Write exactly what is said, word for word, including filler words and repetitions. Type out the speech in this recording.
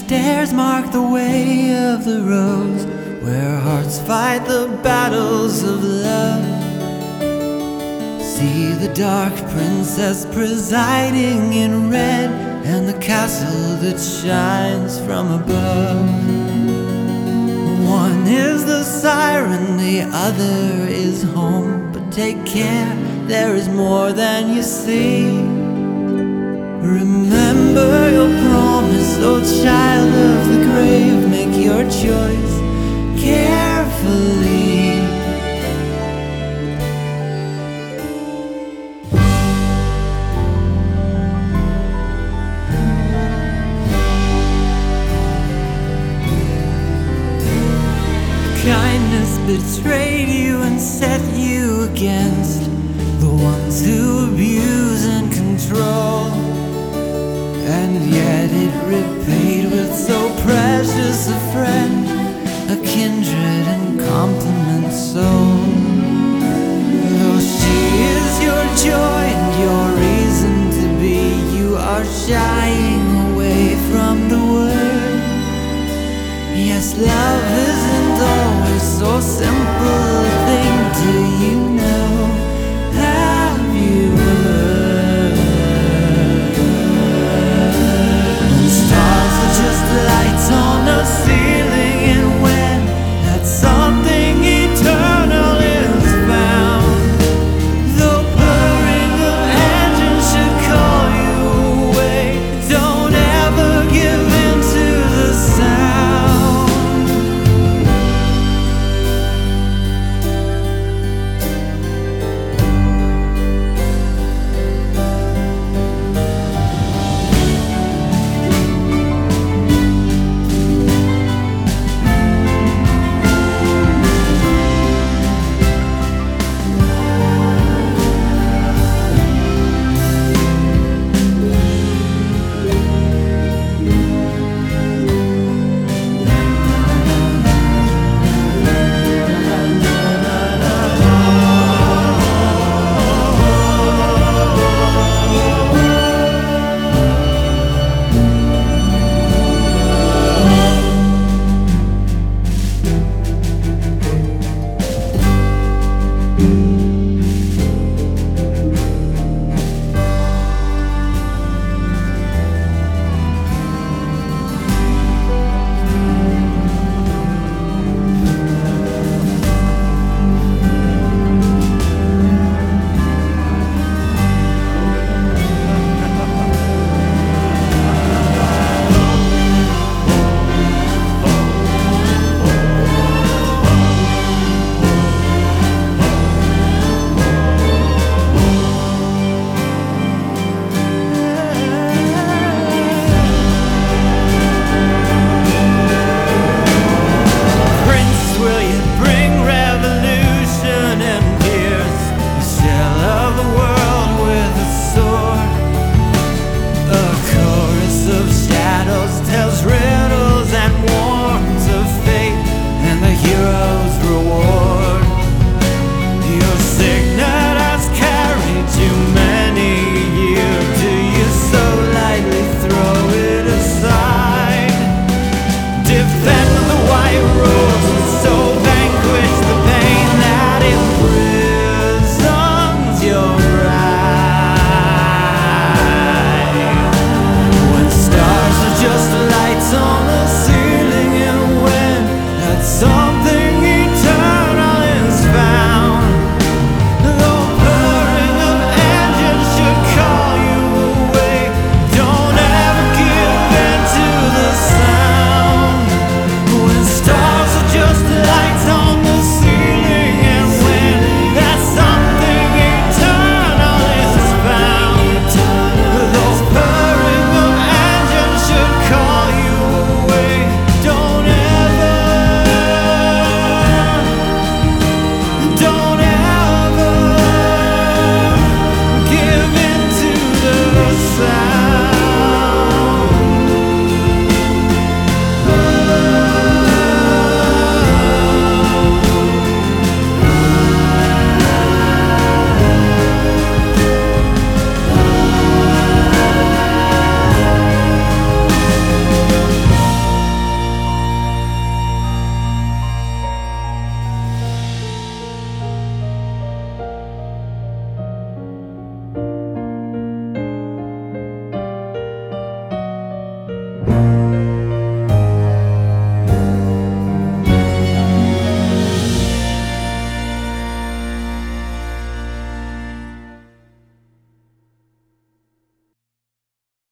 stairs mark the way of the rose, where hearts fight the battles of love. See the dark princess presiding in red, and the castle that shines from above. One is the siren, the other is home. But take care, there is more than you see. Remember your promise, oh child of the grave. Make your choice carefully. Kindness betrayed you and set you against the ones who abuse and control, and yet it repaid with so precious a friend, a kindred and complement soul. Though she is your joy and your reason to be, you are shying away from the word. Yes, love isn't always so simple a thing to you.